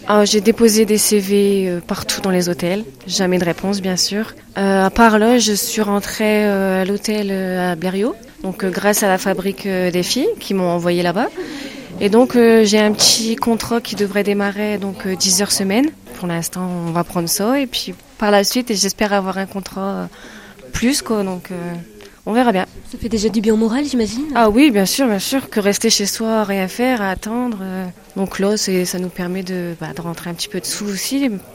Alors, j'ai déposé des CV partout dans les hôtels, jamais de réponse bien sûr. À part là, je suis rentrée à l'hôtel à Blériot, donc grâce à la fabrique des filles qui m'ont envoyé là-bas. Et donc j'ai un petit contrat qui devrait démarrer, donc 10 heures semaine. Pour l'instant, on va prendre ça et puis par la suite, j'espère avoir un contrat plus quoi, donc on verra bien. Ça fait déjà du bien au moral, j'imagine. Ah oui, bien sûr, que rester chez soi, rien faire, à attendre. Donc là, ça nous permet de rentrer un petit peu de sous aussi.